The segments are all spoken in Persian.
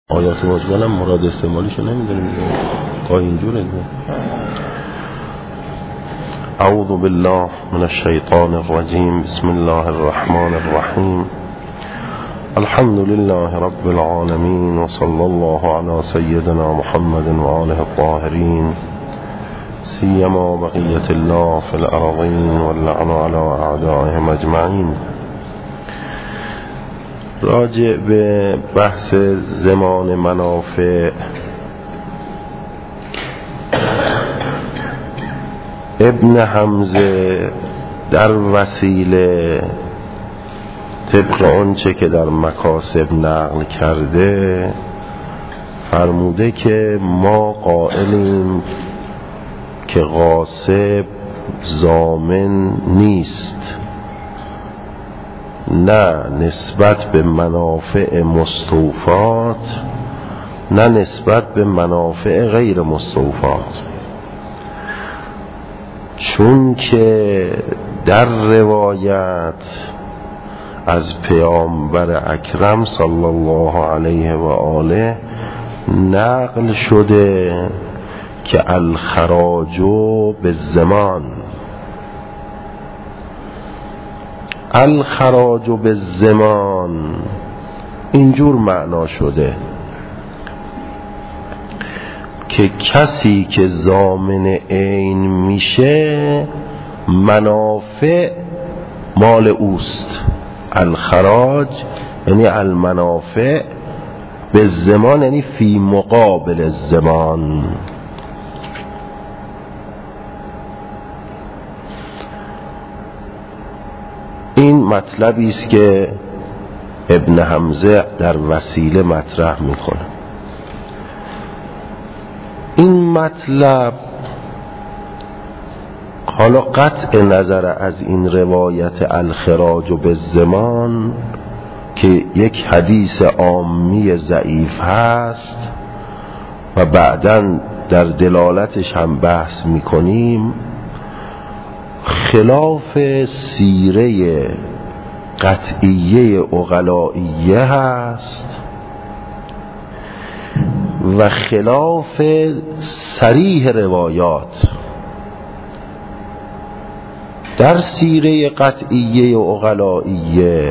آیات واجبان هم مراد استعمالیشو نمیدونیم گاهی اینجوره. اعوذ بالله من الشیطان الرجیم بسم الله الرحمن الرحیم الحمد لله رب العالمين وصلى الله على سيدنا محمد وآله الطاهرين سيما بقية الله في الأرضين واللعن على أعدائهم أجمعين. راجع به بحث زمان منافع ابن حمزه در وسیله طبق آنچه که در مکاسب نقل کرده فرموده که ما قائلیم که غاصب ضامن نیست، نه نسبت به منافع مستوفات نه نسبت به منافع غیر مستوفات، چون که در روایت از پیامبر اکرم صلی الله علیه و آله نقل شده که الخراج بالزمان، الخراج بالزمان اینجور معنا شده که کسی که ضامن عین میشه منافع مال اوست. الخراج یعنی المنافع، بالزمان یعنی فی مقابل الزمان. این مطلبی است که ابن حمزه در وسیله مطرح میکنه. این مطلب حالا قطع نظر از این روایت الخراج بالزمان که یک حدیث عامی ضعیف هست و بعداً در دلالتش هم بحث میکنیم، خلاف سیره قطعیه عقلائیه هست و خلاف صریح روایات. در سیره قطعیه عقلائیه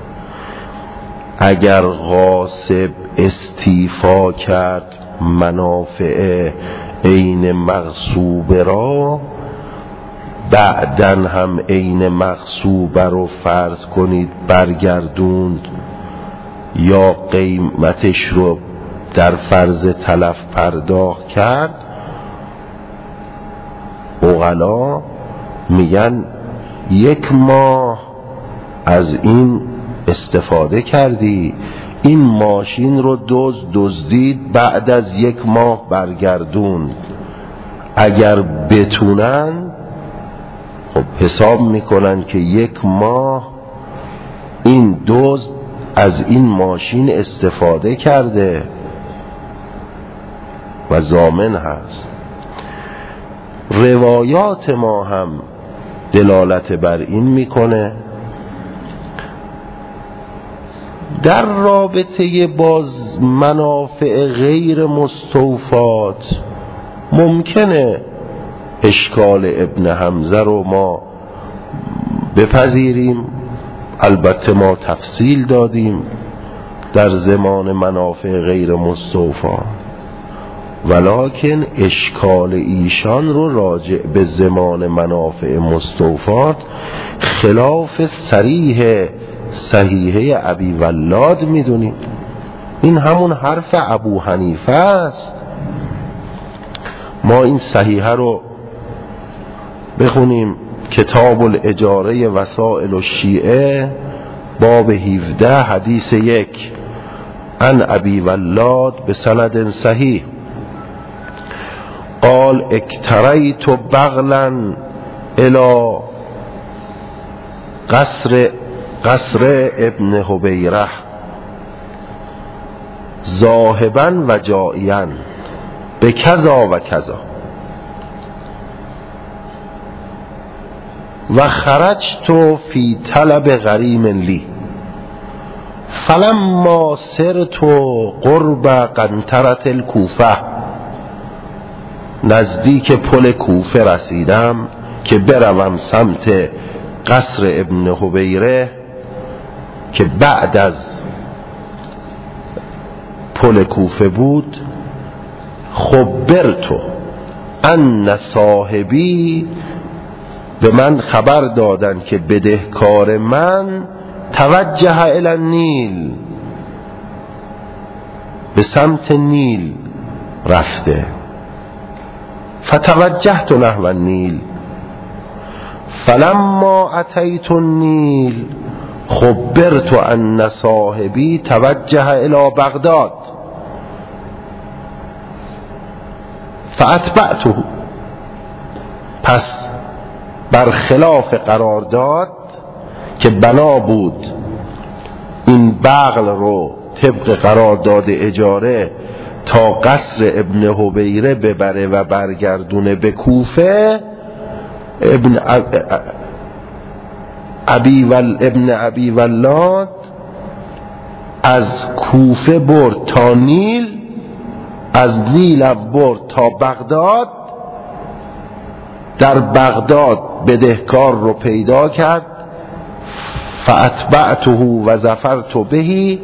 اگر غاصب استیفا کرد منافع عین مغصوب را، بعدن هم عین مغصوب رو فرض کنید برگردوند یا قیمتش رو در فرض تلف پرداخت کرد، عقلا میگن 1 ماه از این استفاده کردی، این ماشین رو دزدید بعد از 1 ماه برگردوند، اگر بتونن خب حساب میکنن که 1 ماه این دزد از این ماشین استفاده کرده و ضامن هست. روایات ما هم دلالت بر این میکنه. در رابطه باز منافع غیر مستوفات ممکنه اشکال ابن حمزه رو ما بپذیریم، البته ما تفصیل دادیم در زمان منافع غیر مستوفا، ولکن اشکال ایشان رو راجع به زمان منافع مستوفات خلاف صریح صحیحه ابی ولاد میدونیم. این همون حرف ابو حنیفه است. ما این صحیحه رو بخونیم، کتاب الاجاره وسائل الشیعه باب 17 حدیث 1 عن ابی ولاد بسند صحیح قال اکتریت بغلا الى قصر ابن حبیره ذاهبا و جائیا به کذا و کذا و خرجت فی طلب غریم لی فلما سرت قرب قنطرة الکوفه، نزدیک پل کوفه رسیدم که بروم سمت قصر ابن حبیره که بعد از پل کوفه بود. خبرتو ان صاحبی، به من خبر دادن که بدهکار من توجه الی النیل، به سمت نیل رفته. فتوجهت نحو النیل فلما اتیت النیل خبرت ان صاحبی توجه الی بغداد فاتبعته. پس برخلاف قرارداد که بنا بود این بغل رو طبق قرارداد اجاره تا قصر ابن حبیره ببره و برگردونه به کوفه، ابن ابی ولاد از کوفه برد تا نیل، از نیل برد تا بغداد. در بغداد بدهکار رو پیدا کرد، فاتبعته و ظفرت به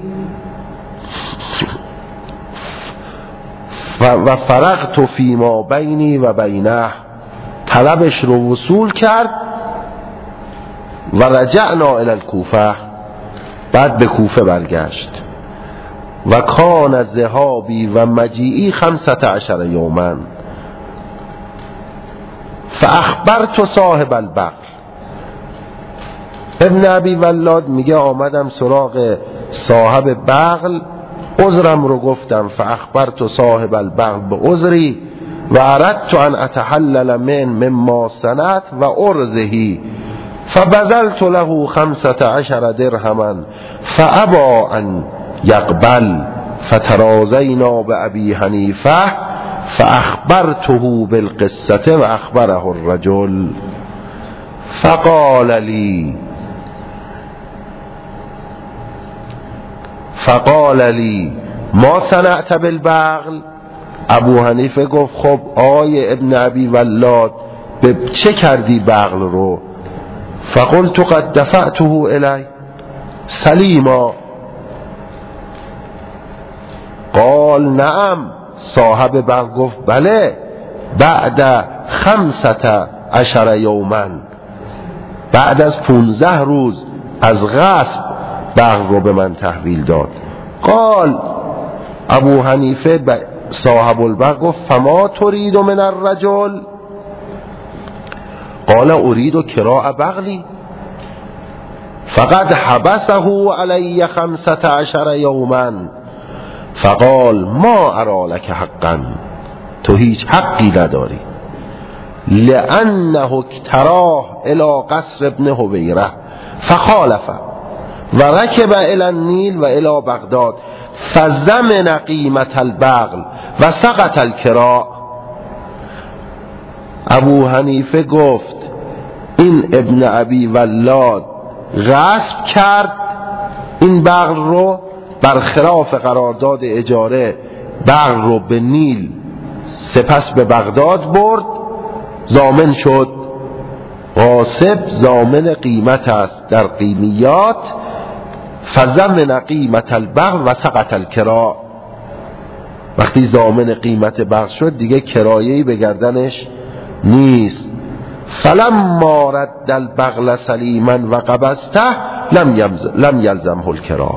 و فرغت فیما بینی و بینه، طلبش رو وصول کرد و رجعنا الی الکوفه، بعد به کوفه برگشت. و کان ذهابی و مجیئی 15 یوما فاخبرت صاحب البغل. ابن ابی ولاد میگه آمدم سراغ صاحب بغل، عذرم رو گفتم. فاخبرت صاحب البغل به عذری و اردت ان اتحلل مما صنعت و ارزهی فبذلت له 15 درهما فابى ان يقبل فترازینا به ابی حنیفه فاخبرته بالقصه و اخبره الرجل فقال لی ما صنعت بالبغل. ابو حنیفه گفت خب آقای ابن ابی ولاد به چه کردی بغل رو؟ فقلت قد دفعته الی سلیما. قال نعم. صاحب بغل گفت بله، بعد 15 یوما، بعد از 15 روز از غصب بغل رو به من تحویل داد. قال ابو حنیفه صاحب البغل گفت فما تريد من الرجل؟ قال اريد کراء بغلی فقد حبسه علی 15 یوما. فقال ما ارى لك حقا، تو هیچ حقی نداری. لانه اکتراه الى قصر ابن حبیره فخالف و رکب الى النیل و الى بغداد فزمن قیمت البغل و سقط الکراء. ابو حنیفه گفت این ابن ابی ولاد غصب کرد این بغل رو، برخلاف قرارداد اجاره بغل رو به نیل سپس به بغداد برد، ضامن شد. غاصب ضامن قیمت است در قیمیات. فضمن قیمت البغل و سقط الکراء. وقتی ضامن قیمت بغل شد دیگه کرایه‌ای به گردنش نیست. فلما رد البغل سلیما و قبضته لم یلزمه الکراء.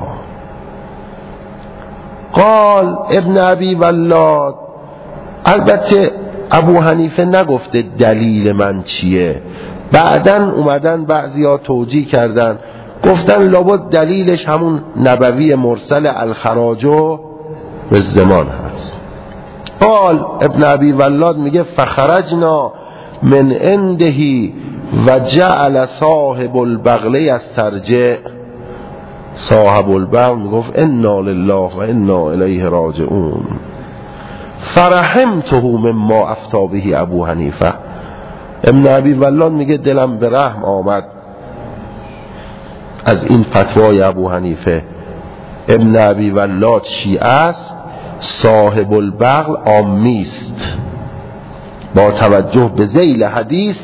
قال ابن ابی ولاد، البته ابو حنیفه نگفته دلیل من چیه، بعدن اومدن بعضیا توجیه کردن گفتن لابد دلیلش همون نبوی مرسل الخراج و بالضمان هست. قال ابن ابی ولاد میگه فخرجنا من عنده و جعل صاحب البغل یسترجع. صاحب البغل میگفت انا لله و انا الیه راجعون. فرحمته مما افتی به ابو حنیفه. ابن ابی ولاد میگه دلم به رحم آمد از این فتوای ابو حنیفه ابن ابی ولاد شیعه است، صاحب البغل عامی است. با توجه به ذیل حدیث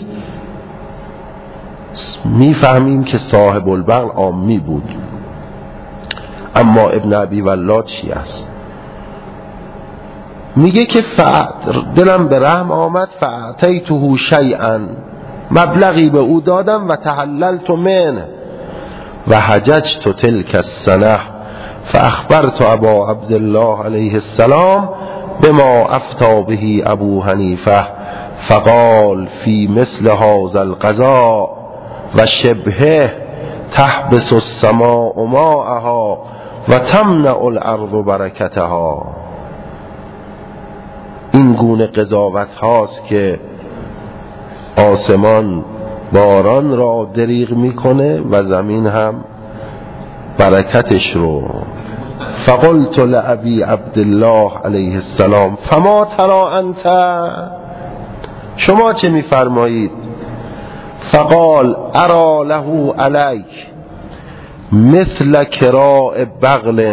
میفهمیم که صاحب البغل عامی بود، اما ابن ابی ولاد شیعه است. میگه که دلم به رحم آمد، فاعطیته شیئا، مبلغی به او دادم، و تحللت منه و حججت تلك السنه فاخبرت ابا عبدالله علیه السلام بما افتى به ابو حنیفه فقال فی مثل هذا القضاء و شبهه تحبس السماء ماءها و تمنع الارض برکتها. این گونه قضاوت هاست که آسمان باران را دریغ میکنه و زمین هم برکتش رو. فقلت لابی عبدالله علیه السلام فما ترى انت، شما چه میفرمایید؟ فقال ارى له علیک مثل کراء بغل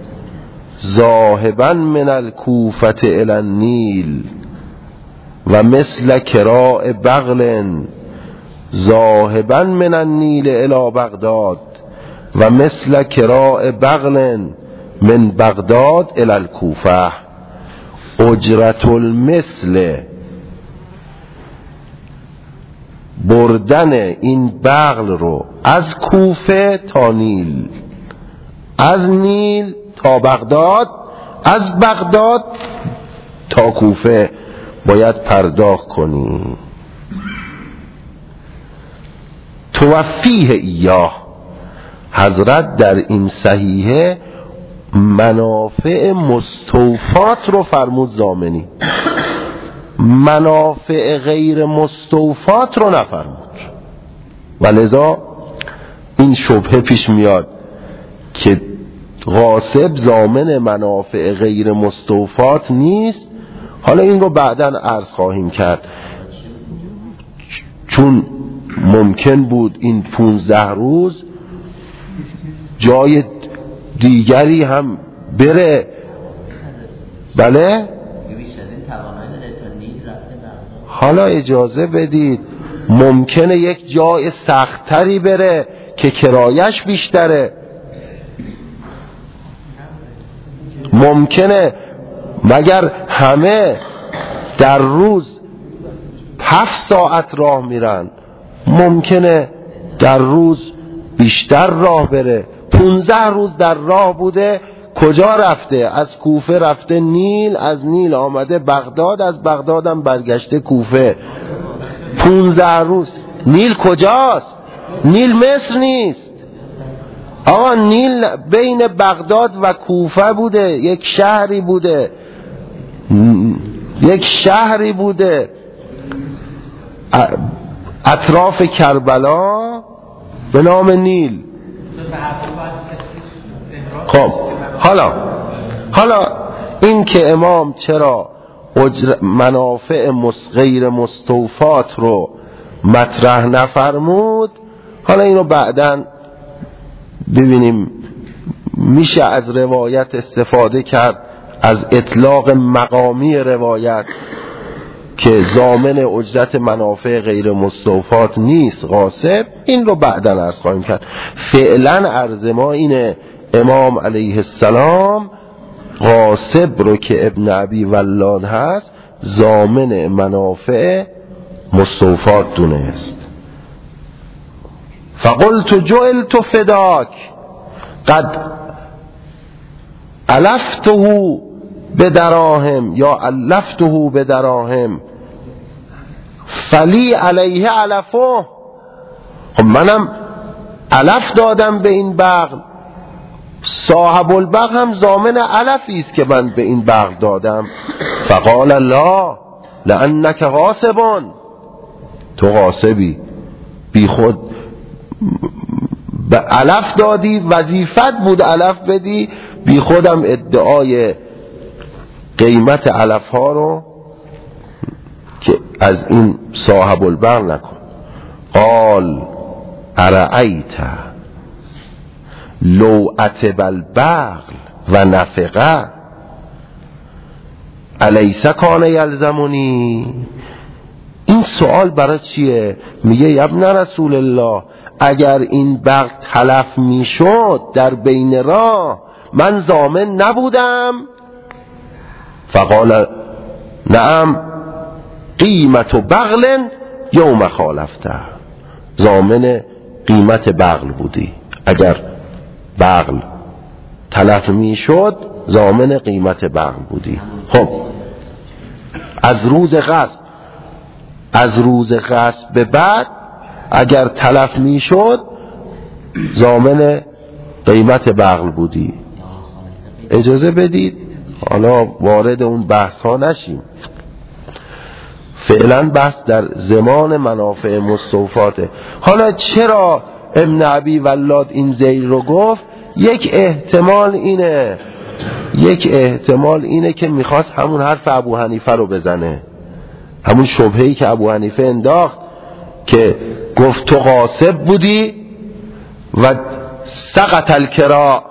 ذاهبا من الکوفة الى النیل و مثل کراء بغل ذاهبا من النیل الى بغداد و مثل کراء بغل من بغداد الى الکوفه. اجرت المثل، بردن این بغل رو از کوفه تا نیل، از نیل تا بغداد، از بغداد تا کوفه باید پرداخت کنی. توفیه ایاه، حضرت در این صحیحه منافع مستوفات رو فرمود ضامنی، منافع غیر مستوفات رو نفرمود. ولذا این شبهه پیش میاد که غاصب ضامن منافع غیر مستوفات نیست. حالا این رو بعداً عرض خواهیم کرد، چون ممکن بود این 15 روز جای دیگری هم بره. بله حالا اجازه بدید، ممکنه یک جای سختری بره که کرایش بیشتره، ممکنه مگر همه در روز 7 ساعت راه میرن، ممکنه در روز بیشتر راه بره. 15 روز در راه بوده، کجا رفته؟ از کوفه رفته نیل، از نیل آمده بغداد، از بغداد هم برگشته کوفه. 15 روز. نیل کجاست؟ نیل مصر نیست آقا، نیل بین بغداد و کوفه بوده، یک شهری بوده، یک شهری بوده اطراف کربلا به نام نیل. خب حالا این که امام چرا منافع غیر مستوفات رو مطرح نفرمود، حالا اینو بعداً ببینیم. میشه از روایت استفاده کرد، از اطلاق مقامی روایت، که ضامن اجرت منافع غیر مستوفات نیست غاصب. این رو بعداً عرض خواهیم کرد. فعلا عرض ما اینه، امام علیه السلام غاصب رو که ابن ابی ولاد هست ضامن منافع مستوفات دونست. فقلت جعلت فداک قد علفته بدراهم یا علفته بدراهم فلی علیه علفه. خب منم علف دادم به این بغل، صاحب البغل هم ضامن علفی است که من به این بغل دادم. فقال لا لانک غاصب، تو غاصبی، بی خود به علف دادی، وظیفت بود علف بدی، بی خودم ادعای قیمت علف ها رو که از این صاحب البغل نکن. قال ارأیت لوعت بالبغل و نفقه الیس کان یلزمونی. این سوال برای چیه؟ میگه یبن رسول الله اگر این بغل تلف میشد در بین راه من ضامن نبودم؟ فقال نعم قیمت بغل یوم خالفته، ضامن قیمت بغل بودی، اگر بغل تلف میشد ضامن قیمت بغل بودی. خب از روز غصب به بعد اگر تلف میشد ضامن قیمت بغل بودی. اجازه بدید حالا وارد اون بحث ها نشیم، فعلا بحث در زمان منافع مستوفاته. حالا چرا ابن ابی ولاد این ذیل رو گفت؟ یک احتمال اینه که میخواست همون حرف ابو حنیفه رو بزنه، همون شبهه‌ای که ابو حنیفه انداخت که گفت تو غاصب بودی و سقط الکرا.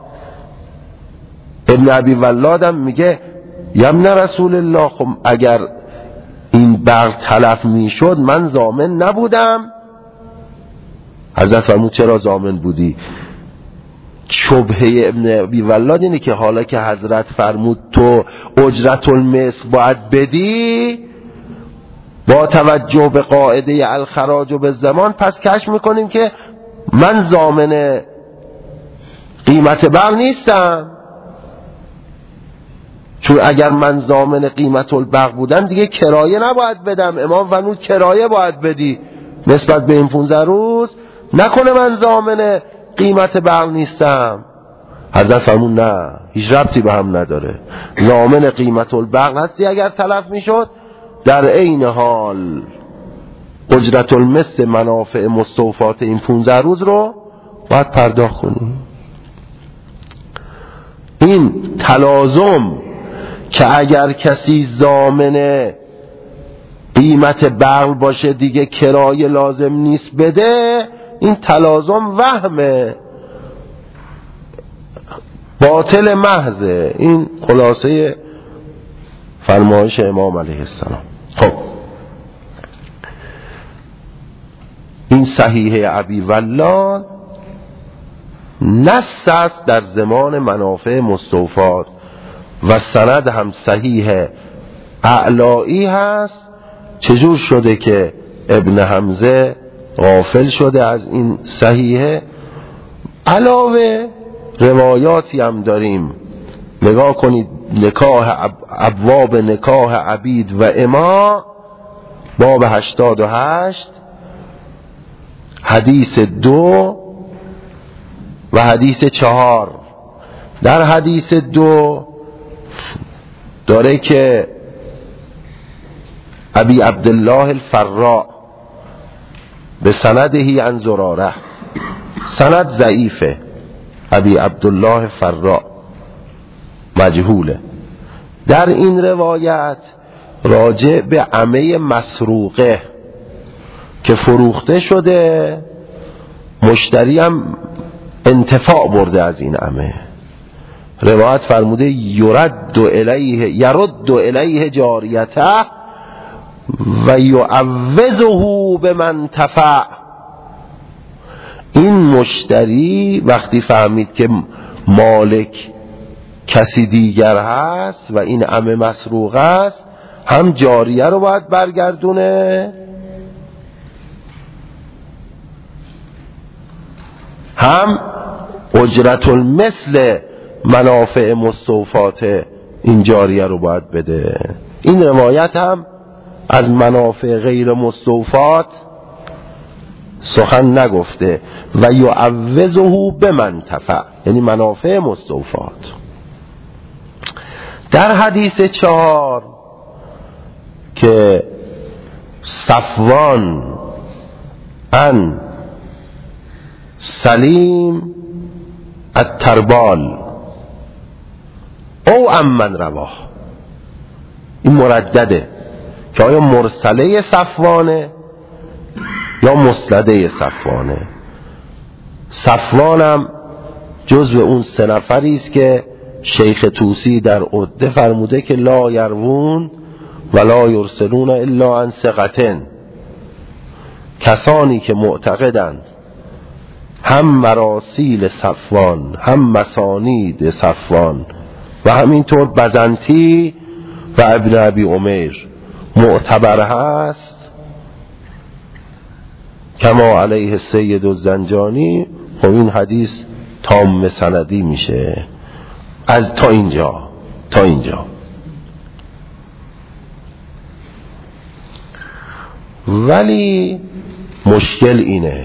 ابن ابی ولادم میگه یمن رسول الله خب اگر این بغل تلف میشد من ضامن نبودم؟ حضرت فرمود چرا ضامن بودی؟ شبهه ابن ابی ولاد اینه که حالا که حضرت فرمود تو اجرت المثل باید بدی با توجه به قاعده الخراج به زمان، پس کشف میکنیم که من ضامن قیمت بغل نیستم، چون اگر من ضامن قیمت البغل بودم دیگه کرایه نباید بدم. امام فرمود کرایه باید بدی نسبت به این 15 روز، نکنه من ضامن قیمت بغل نیستم. حضرت فرمود نه، هیچ ربطی به هم نداره، ضامن قیمت البغل هستی اگر تلف میشد، در عین حال اجرت المثل منافع مستوفات این 15 روز رو باید پرداخت کنی. این تلازم که اگر کسی ضامن قیمت بغل باشه دیگه کرایه لازم نیست بده، این تلازم وهمه، باطل محضه. این خلاصه فرمایش امام علیه السلام. خب این صحیح ابی ولاد نص است در زمان منافع مستوفات و سند هم صحیح اعلایی هست. چجور شده که ابن حمزه غافل شده از این صحیحه؟ علاوه روایاتی هم داریم، نگاه کنید ابواب نکاح عبید و اما باب 88 حدیث 2 و حدیث 4. در حدیث 2 داره که ابی عبدالله الفراء به سندهی عن زراره، سند ضعیفه، ابی عبدالله فراء مجهوله. در این روایت راجع به عمه مسروقه که فروخته شده، مشتری هم انتفاع برده از این عمه، روایت فرموده یرد الیه جاریته و یعوضه به من تفع. این مشتری وقتی فهمید که مالک کسی دیگر هست و این عمه مسروق است، هم جاریه رو باید برگردونه، هم اجرت المثل منافع مستوفات این جاریه رو باید بده. این روایت هم از منافع غیر مستوفات سخن نگفته و یعوضه به من تفع، یعنی منافع مستوفات. در حدیث 4 که صفوان عن سلیم التربال او امن رواه، این مردده که آیا مرسله صفوانه یا مسنده صفوانه. صفوانم جزو اون 3 نفری است که شیخ طوسی در عده فرموده که لا یروون ولا یرسلون الا عن ثقة، کسانی که معتقدند هم مراسیل صفوان هم مسانید صفوان و همینطور بزنتی و ابن ابی عمر معتبر هست کما علیه السید الزنجانی، خب این حدیث تام سندی میشه از تا اینجا. ولی مشکل اینه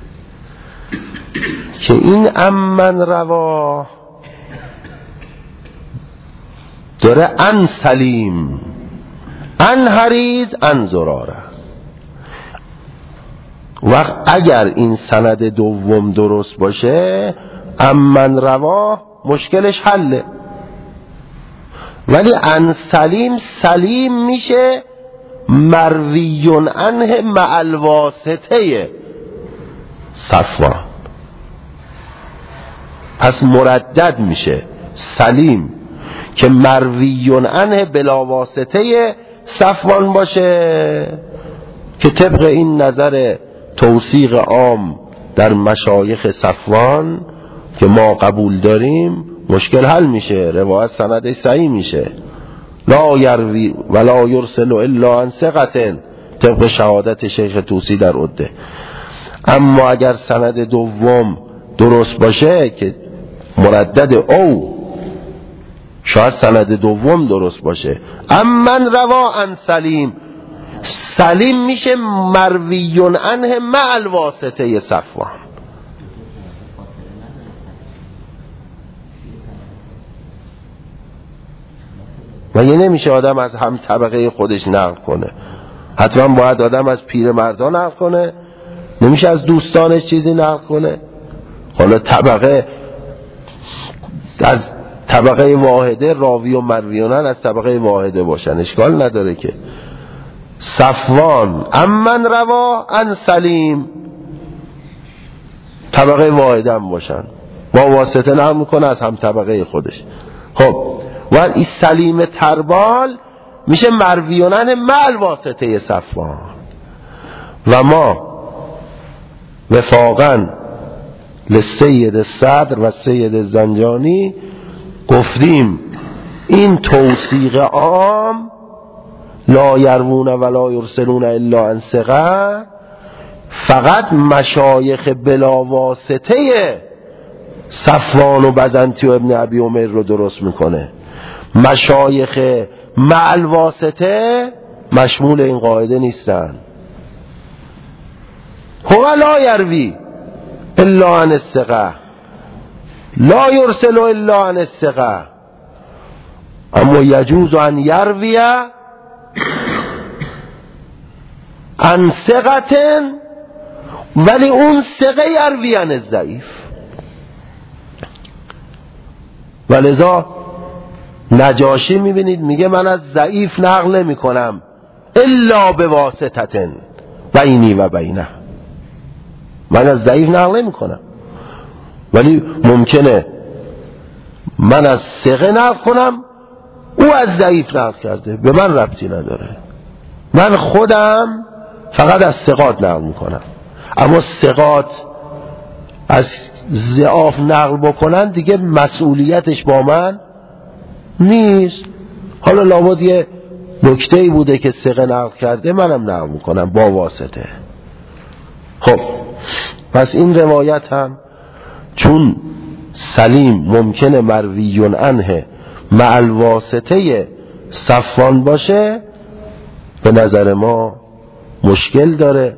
که این امن روا داره ان سلیم ان حریز ان زراره. وقت اگر این سند دوم درست باشه امن روا مشکلش حله، ولی ان سلیم سلیم میشه مرویون عنه مع الواسطه صفوان، پس مردد میشه سلیم که مرویون عنه بلا واسطه صفوان باشه، که طبق این نظر توثیق عام در مشایخ صفوان که ما قبول داریم مشکل حل میشه، روایت سند صحیح میشه. لا یروی ولا یرسل الا عن ثقة طبق شهادت شیخ طوسی در عده. اما اگر سند دوم درست باشه که مردد او شاید سند دوم درست باشه، امن روا عن سلیم، سلیم میشه مرویون عنه مع الواسطه صفوان. مگه نمیشه آدم از هم طبقه خودش نقل کنه؟ حتما باید آدم از پیرمردان نقل کنه؟ نمیشه از دوستانش چیزی نقل کنه؟ حالا طبقه از طبقه واحده راوی و مرویانن از طبقه واحده باشن اشکال نداره که. صفوان امن روا عن سلیم طبقه واحده هم باشن، با واسطه نقل میکنه از هم طبقه خودش. خب و این سلیم تربال میشه مرویانن مع الواسطه صفوان. و ما وفاقا لسید صدر و سید زنجانی گفتیم این توثیق عام لا یروون ولا یرسلون الا عن ثقة فقط مشایخ بلا واسطه صفوان و بزنتی و ابن ابی عمر رو درست میکنه. مشایخ مع الواسطه مشمول این قاعده نیستن. هو لا یروی الا عن الثقة لا یرسل الا عن الثقة، اما یجوز ان یروی عن ثقة ولی اون ثقه یروی عن الضعیف. ولذا نجاشی میبینید میگه من از ضعیف نقل نمی کنم الا به واسطه بینی و بینه، من از ضعیف نقل نمی کنم ولی ممکنه من از ثقه نقل کنم او از ضعیف نقل کرده، به من ربطی نداره، من خودم فقط از ثقات نقل میکنم. اما ثقات از ضعاف نقل بکنن دیگه مسئولیتش با من نیست. حالا لابد یه نکته‌ای بوده که ثقه نقل کرده منم نقل میکنم با واسطه. خب پس این روایت هم چون سلیم ممکنه مرویون عنه مع الواسطه صفوان باشه به نظر ما مشکل داره.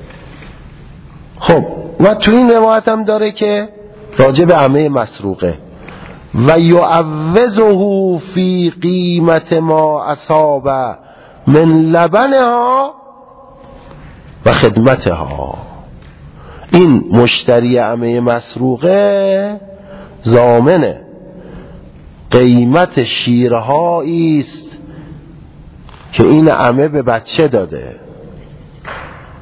خب و تو این روایت هم داره که راجع به عمه مسروقه و یعوضه فی قیمت ما اصاب من لبنها و خدمتها. این مشتری عمه مسروقه ضامن قیمت شیرهایی است که این عمه به بچه داده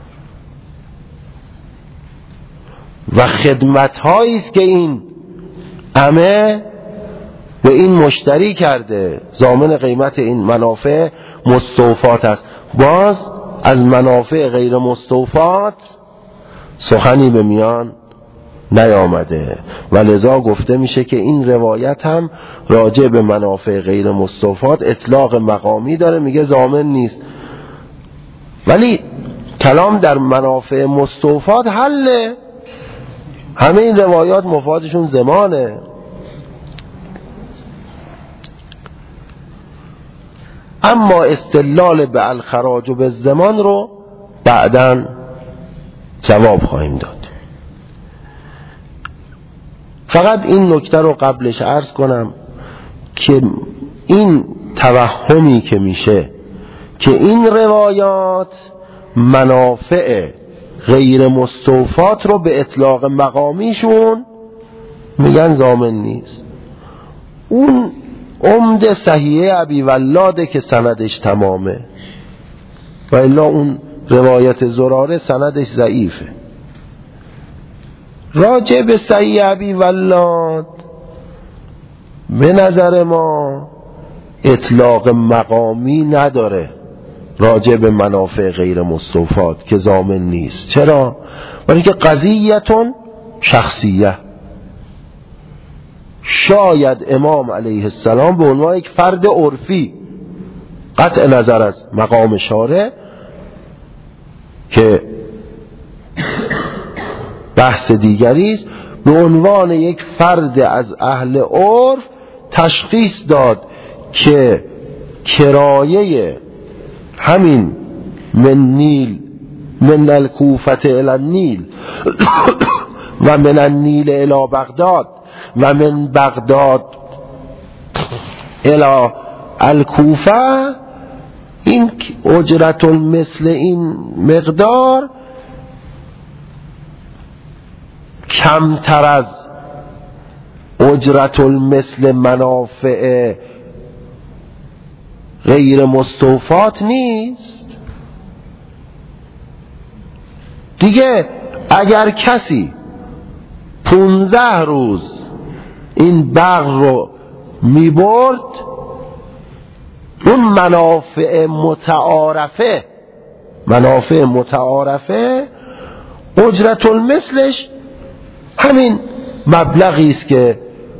و خدمتهایی است که این همه به این مشتری کرده. ضامن قیمت این منافع مستوفات است. باز از منافع غیر مستوفات سخنی به میان نیامده و لذا گفته میشه که این روایت هم راجع به منافع غیر مستوفات اطلاق مقامی داره، میگه ضامن نیست. ولی کلام در منافع مستوفات حله. همه این روایات مفادشون ضمانه. اما استدلال به الخراج و به الضمان رو بعداً جواب خواهیم داد. فقط این نکته رو قبلش عرض کنم که این توهمی که میشه که این روایات منافع غیر مستوفات رو به اطلاق مقامیشون میگن ضامن نیست، اون عمد صحیح ابی ولاده که سندش تمامه، و الا اون روایت زراره سندش ضعیفه. راجع به صحیح ابی ولاد به نظر ما اطلاق مقامی نداره راجع به منافع غیر مستوفات که ضامن نیست. چرا؟ برای که قضیتون شخصیه. شاید امام علیه السلام به عنوان یک فرد عرفی، قطع نظر از مقام شارع که بحث دیگری است، به عنوان یک فرد از اهل عرف تشخیص داد که کرایه همین من نیل، من الکوفه الی النیل و من النیل الی بغداد و من بغداد الی الکوفه، این اجرت مثل این مقدار کمتر از اجرت مثل منافع غیر مستوفات نیست. دیگه اگر کسی 15 روز این بغل رو میبرد، اون منافع متعارفه اجرت مثلش همین مبلغی است که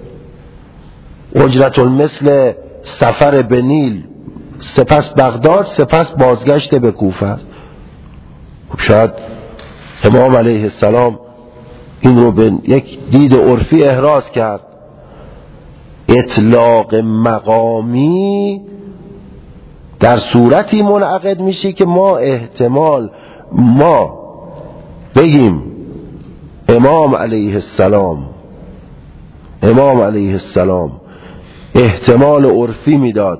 اجرت مثل سفر به نیل سپس بغداد سپس بازگشت به کوفه. شاید امام علیه السلام این رو به یک دید عرفی احراز کرد. اطلاق مقامی در صورتی منعقد میشه که ما بگیم امام علیه السلام احتمال عرفی میداد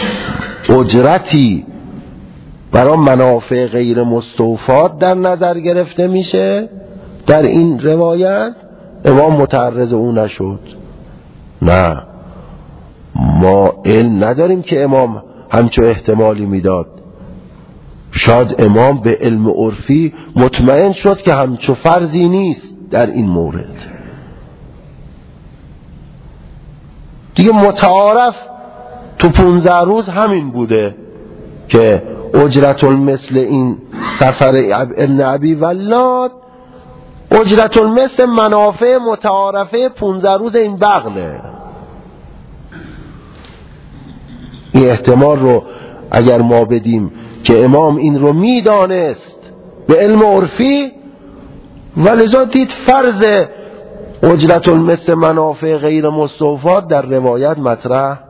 اجرتی برای منافع غیر مستوفات در نظر گرفته میشه در این روایت، امام متعرض اون نشد. نه، ما علم نداریم که امام همچو احتمالی میداد. شاید امام به علم عرفی مطمئن شد که همچو فرضی نیست در این مورد. دیگه متعارف تو 15 روز همین بوده که اجرت مثل این سفر ابن ابی ولاد اجرت مثل منافع متعارفه 15 روز این بغله. این احتمال رو اگر ما بدیم که امام این رو میدانست به علم عرفی ولذا دید فرض اجرت مثل منافع غیر مستوفات در روایت مطرح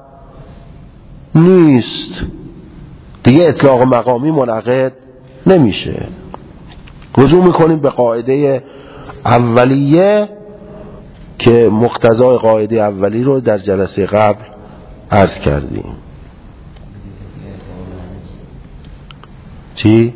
نیست، دیگه اطلاق مقامی منعقد نمیشه. رجوع میکنیم به قاعده اولیه که مقتضای قاعده اولی رو در جلسه قبل عرض کردیم. چی؟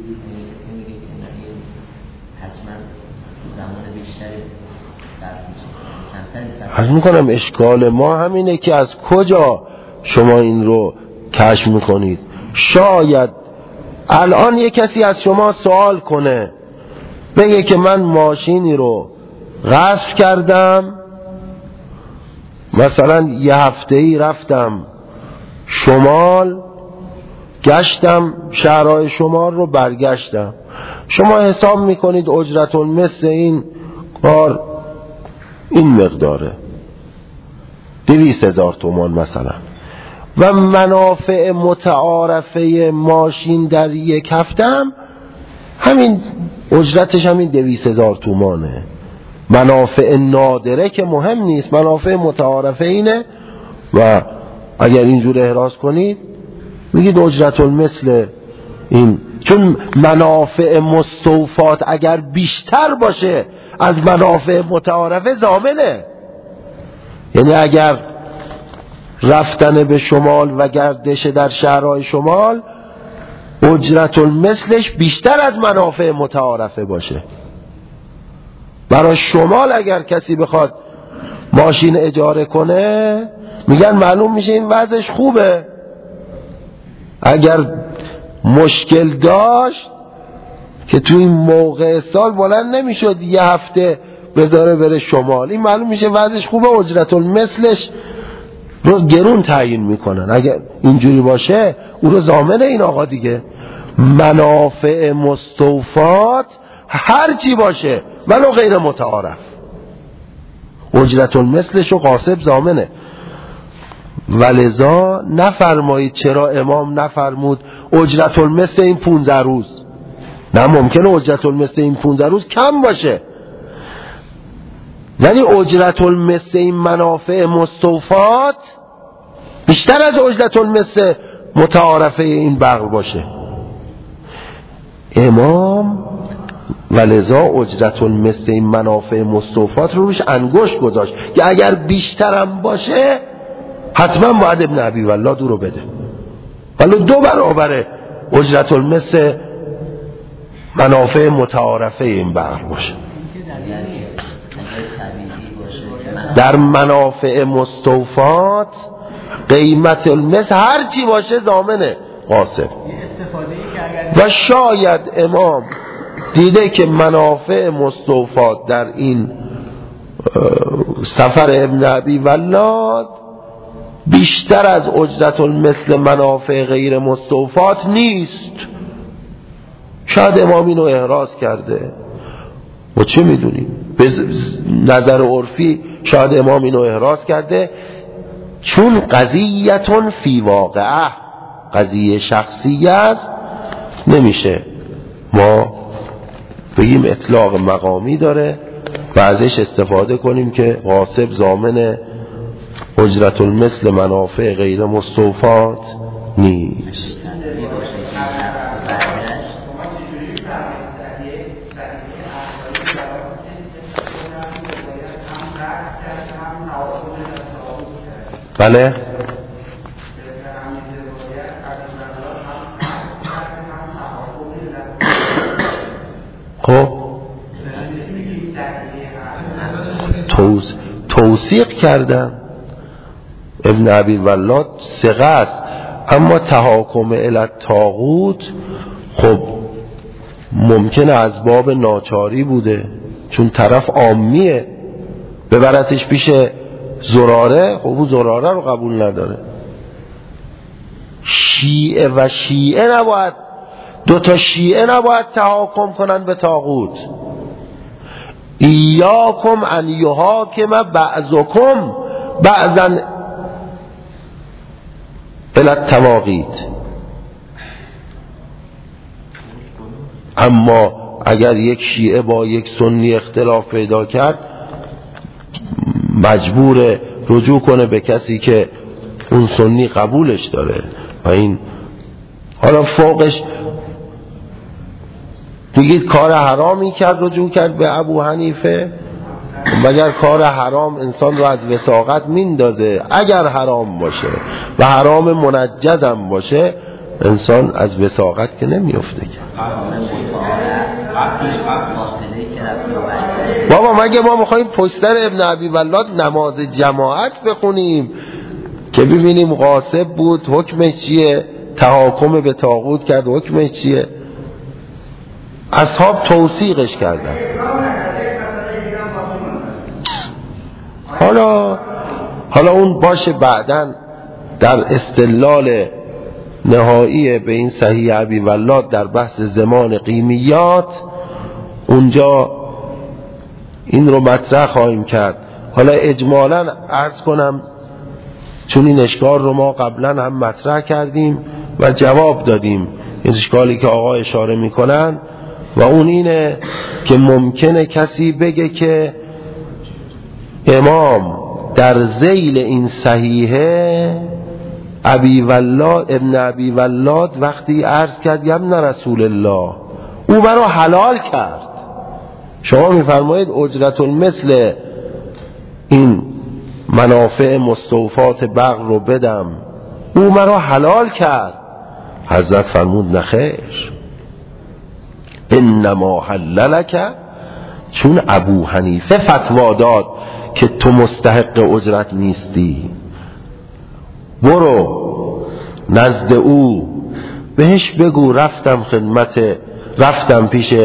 عرض میکنم اشکال ما همینه که از کجا شما این رو کشف میکنید. شاید الان یک کسی از شما سوال کنه بگه که من ماشینی رو غصب کردم مثلا یه هفته‌ای رفتم شمال، گشتم شهرهای شمال رو، برگشتم. شما حساب میکنید اجرت المثل این کار این مقداره، 200,000 تومان مثلا، و منافع متعارفه ماشین در یک هفته هم همین اجرتش همین 200,000 تومانه. منافع نادره که مهم نیست، منافع متعارفه اینه. و اگر اینجور احراز کنید میگید اجرت المثل این، چون منافع مستوفات اگر بیشتر باشه از منافع متعارفه ضامنه. یعنی اگر رفتن به شمال و گردش در شهرهای شمال اجرت المثلش بیشتر از منافع متعارفه باشه. برای شمال اگر کسی بخواد ماشین اجاره کنه میگن معلوم میشه این وضعش خوبه. اگر مشکل داشت که توی این موقع سال بلند نمیشد یه هفته بذاره بره شمال، این معلوم میشه وضعش خوبه، اجرت المثلش رو گرون تعیین میکنن. اگر اینجوری باشه او رو ضامن این آقا دیگه. منافع مستوفات هر چی باشه ولو غیر متعارف اجرت المثلش رو غاصب ضامنه. ولذا نفرمایید چرا امام نفرمود اجرت المثل این 15 روز. نه، ممکنه اجرت المثل این 15 روز کم باشه، ولی اجرت المثل این منافع مستوفات بیشتر از اجرت المثل متعارفه این بغل باشه. امام ولذا اجرت المثل این منافع مستوفات رو روش انگشت گذاشت که اگر بیشترم باشه حتما باید ابن ابی ولاد رو بده، ولی 2 برابر اجرت المثل منافع متعارفه این بغل باشه. در منافع مستوفات قیمت المثل هر چی باشه ضامنه غاصب. و شاید امام دیده که منافع مستوفات در این سفر ابن ابی ولاد بیشتر از اجرت المثل منافع غیر مستوفات نیست. شاید امام اینو احراز کرده و چه میدونیم، به نظر عرفی شاید امام اینو احراز کرده، چون قضیتون فی واقعه، قضیه شخصی است، نمیشه ما بگیم اطلاق مقامی داره و ازش استفاده کنیم که غاصب ضامن اجرت المثل منافع غیر مستوفات نیست. بله، خب توثیق کردن ابن ابی ولاد ثقه است، اما تحاکم الی الطاغوت خب ممکنه از باب ناچاری بوده، چون طرف عامیه ببرتش پیش زراره، خب او زراره رو قبول نداره. شیعه و شیعه نباید، 2 تا شیعه نباید تحاکم کنن به طاغوت. ایاکم ان یحاکم بعضکم بعضا الی الطواغیت. اما اگر یک شیعه با یک سنی اختلاف پیدا کرد مجبور رجوع کنه به کسی که اون سنی قبولش داره و این حالا فوقش بگید کار حرامی کرد رجوع کرد به ابو حنیفه. مگر کار حرام انسان رو از وثاقت میندازه؟ اگر حرام باشه و حرام منجزم باشه انسان از وثاقت که نمیفته. بابا مگه ما میخواییم پشتر ابن ابی ولاد نماز جماعت بخونیم که ببینیم غاصب بود حکمش چیه، تحاکم به طاغوت کرد حکمش چیه؟ اصحاب توثیقش کردن. حالا اون باشه بعدن در استدلال نهایی به این صحیح ابی ولاد در بحث زمان قیمیات اونجا این رو مطرح خواهیم کرد. حالا اجمالاً عرض کنم چون این اشکال رو ما قبلا هم مطرح کردیم و جواب دادیم، این اشکالی که آقا اشاره میکنن، و اون اینه که ممکنه کسی بگه که امام در ذیل این صحیحه ابن ابی ولاد وقتی عرض کرد یا ابن رسول الله او مرا حلال کرد، شما میفرمایید اجرت المثل این منافع مستوفات بغل رو بدم، او مرا حلال کرد. حضرت فرمود نخیر، انما حللک، چون ابو حنیفه فتوا داد که تو مستحق اجرت نیستی، برو نزد او بهش بگو رفتم پیش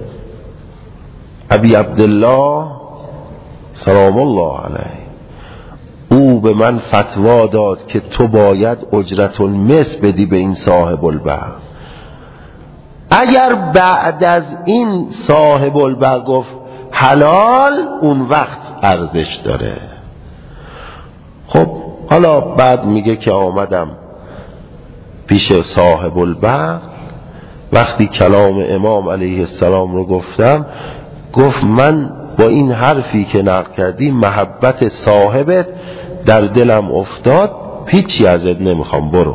ابی عبدالله سلام الله علیه، او به من فتوا داد که تو باید اجرت المثل بدی به این صاحب البغل. اگر بعد از این صاحب البغل گفت حلال، اون وقت ارزش داره. خب حالا بعد میگه که آمدم پیش صاحب البغل، وقتی کلام امام علیه السلام رو گفتم، گفت من با این حرفی که نقل کردی محبت صاحبت در دلم افتاد، هیچی ازت نمیخوام، برو.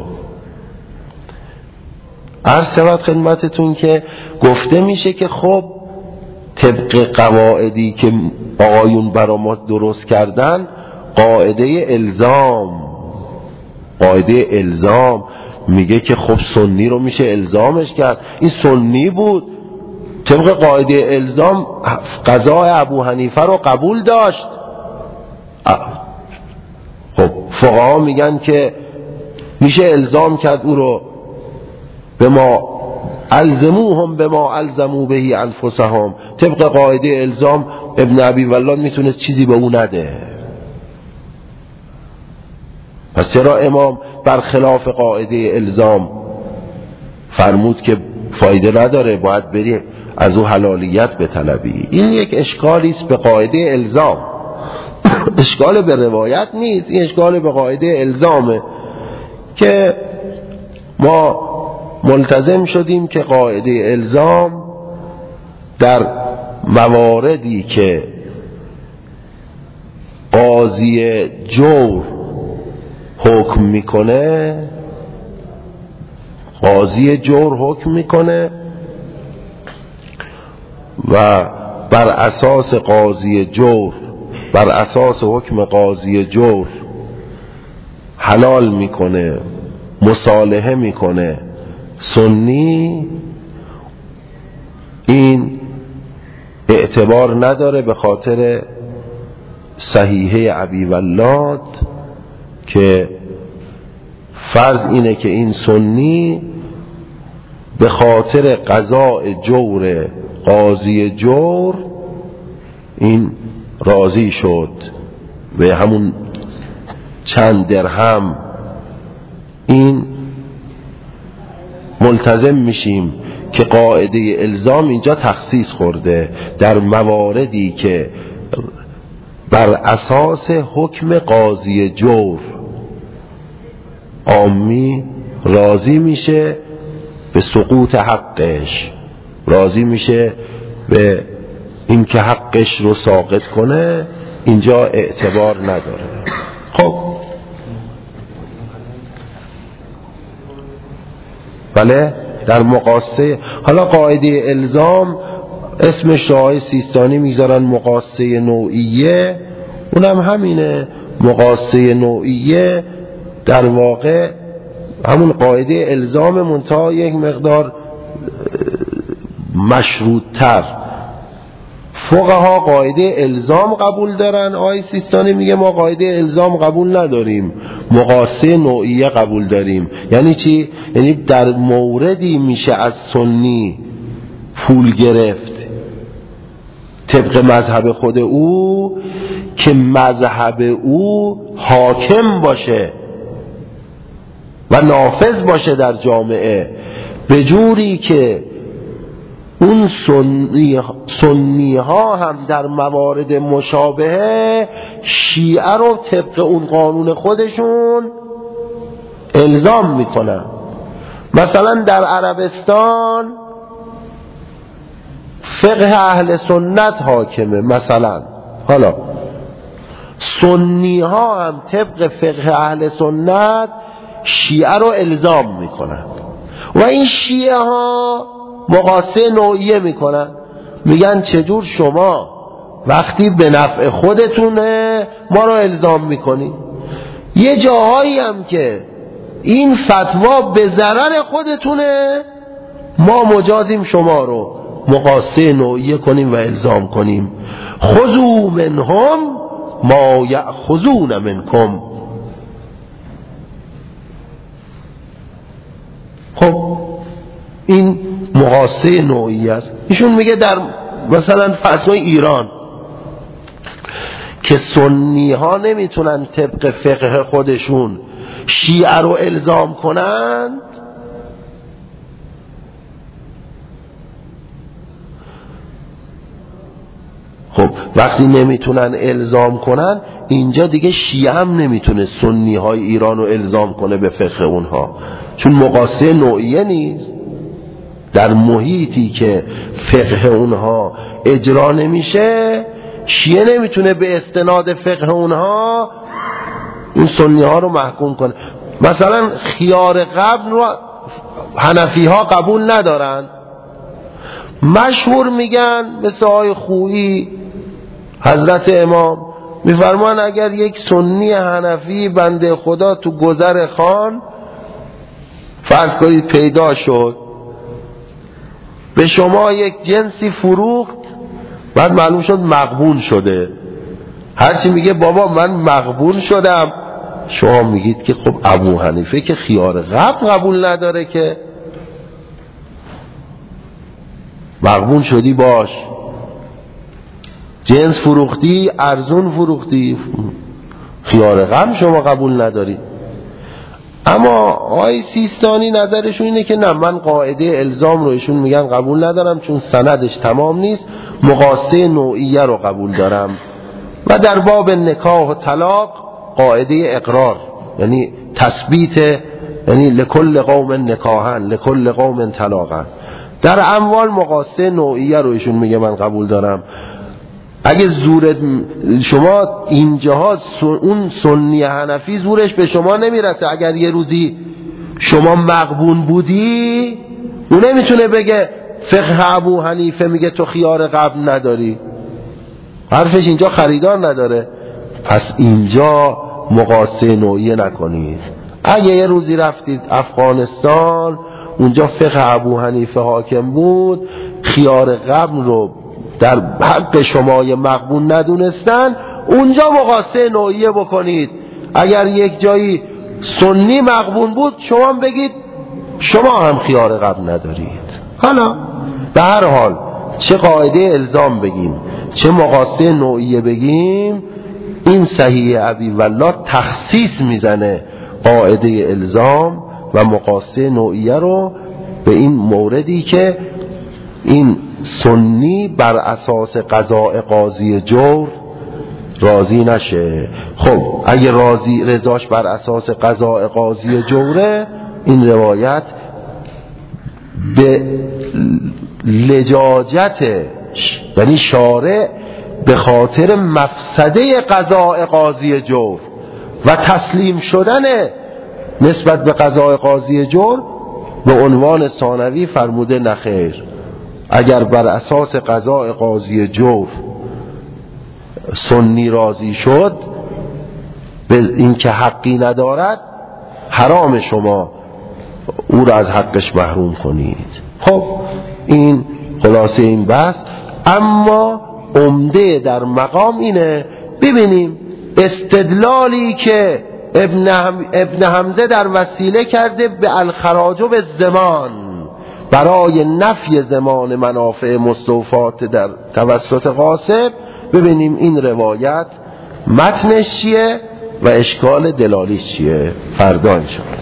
عرض شود خدمتتون که گفته میشه که خب طبق قواعدی که آقایون برا ما درست کردن، قاعده الزام میگه که خب سنی رو میشه الزامش کرد، این سنی بود، طبق قاعده الزام قضای ابو حنیفه رو قبول داشت. خب فقها میگن که میشه الزام کرد او رو به ما الزموهم به ما الزمو بهی انفسهم، طبق قاعده الزام ابن ابی ولاد میتونست چیزی به او نده. پس چرا امام برخلاف قاعده الزام فرمود که فایده نداره، باید بری از او حلالیت بطلبی؟ این یک اشکالی است به قاعده الزام، اشکال به روایت نیست، این اشکال به قاعده الزامه که ما ملتزم شدیم که قاعده الزام در مواردی که قاضی جور حکم میکنه، و بر اساس حکم قاضی جور حلال میکنه، مصالحه میکنه سنی، این اعتبار نداره به خاطر صحیحه ابی ولاد که فرض اینه که این سنی به خاطر قضاء جور قاضی جور این راضی شد به همون چند درهم. این ملتزم میشیم که قاعده الزام اینجا تخصیص خورده در مواردی که بر اساس حکم قاضی جور عامی راضی میشه به سقوط حقش، راضی میشه به این که حقش رو ساقط کنه، اینجا اعتبار نداره. خب بله در مقاسه، حالا قاعده الزام اسمش آقای سیستانی میذارن مقاسه نوعیه، اونم همینه. مقاسه نوعیه در واقع همون قاعده الزام منتها یک مقدار مشروط تر. فقها قاعده الزام قبول دارن، آقای سیستانی میگه ما قاعده الزام قبول نداریم، مقاسه نوعیه قبول داریم. یعنی چی؟ یعنی در موردی میشه از سنی پول گرفت طبق مذهب خود او که مذهب او حاکم باشه و نافذ باشه در جامعه، به جوری که اون سنی ها هم در موارد مشابهه شیعه رو طبق اون قانون خودشون الزام میکنن. مثلا در عربستان فقه اهل سنت حاکمه، مثلا حالا سنی ها هم طبق فقه اهل سنت شیعه رو الزام میکنن و این شیعه ها مقایسه نوعیه میکنن، میگن چجور شما وقتی به نفع خودتونه ما رو الزام میکنی، یه جاهایی هم که این فتوا به ضرر خودتونه ما مجازیم شما رو مقایسه نوعیه کنیم و الزام کنیم. خذوا منهم ما یأخذون منکم. خب این مقایسه نوعی است. ایشون میگه در مثلا فرض کنید ایران که سنی ها نمیتونن طبق فقه خودشون شیعه رو الزام کنند، خب وقتی نمیتونن الزام کنن اینجا دیگه شیعه هم نمیتونه سنی های ایران رو الزام کنه به فقه اونها، چون مقایسه نوعیه نیست. در محیطی که فقه اونها اجرا نمیشه شیعه نمیتونه به استناد فقه اونها این سنی ها رو محکوم کنه. مثلا خیار قبل رو حنفی ها قبول ندارن، مشهور میگن مثل آقای خویی حضرت امام میفرمان اگر یک سنی حنفی بنده خدا تو گذر خان فرض کنید پیدا شد، به شما یک جنسی فروخت، بعد معلوم شد مغبون شده، هرچی میگه بابا من مغبون شدم، شما میگید که خب ابو حنیفه که خیار قبول نداره که مغبون شدی باش، جنس فروختی ارزون فروختی، خیار غم شما قبول نداری. اما آقای سیستانی نظرشون اینه که نه، من قاعده الزام رو ایشون میگن قبول ندارم چون سندش تمام نیست، مقایسه نوعیه رو قبول دارم. و در باب نکاح و طلاق قاعده اقرار، یعنی تثبیت، یعنی لکل قوم نکاحن لکل قوم طلاقن. در اموال مقایسه نوعیه رو ایشون میگه من قبول دارم. اگه زورت شما اینجاها اون سنی حنفی زورش به شما نمیرسه، اگر یه روزی شما مغبون بودی اون نمیتونه بگه فقه ابو حنیفه میگه تو خیار قبل نداری، حرفش اینجا خریدار نداره. پس اینجا مقایسه نوعیه نکنید. اگه یه روزی رفتید افغانستان اونجا فقه ابو حنیفه حاکم بود، خیار قبل رو در حق شما مغبون ندونستن، اونجا مقایسه نوعیه بکنید. اگر یک جایی سنی مغبون بود شما بگید شما هم خیار قبل ندارید. حالا به هر حال چه قاعده الزام بگیم چه مقایسه نوعیه بگیم، این صحیح ابی والله تخصیص میزنه قاعده الزام و مقایسه نوعیه رو به این موردی که این سنی بر اساس قضاء قاضی جور راضی نشه. خب اگه رضاش بر اساس قضاء قاضی جوره، این روایت به لجاجت، یعنی شارع به خاطر مفسده قضاء قاضی جور و تسلیم شدن نسبت به قضاء قاضی جور به عنوان ثانوی فرموده نخیر، اگر بر اساس قضاء قاضی جور سنی راضی شد به این که حقی ندارد، حرام شما او را از حقش محروم کنید. خب این خلاصه این بحث. اما عمده در مقام اینه ببینیم استدلالی که ابن حمزه در وسیله کرده به الخراج و به زمان برای نفی زمان منافع مستوفات در توسط غاصب. ببینیم این روایت متنش چیه و اشکال دلالیش چیه فردا انشاءالله.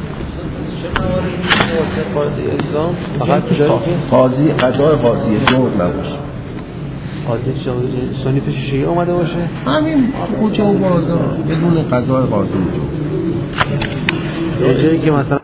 قاضی قضای قاضی جور نباشه، قاضی سانی پیش شیعه اومده باشه، همین کوچه و بازار بدون قضای قاضی جور. یه جایی که مثلا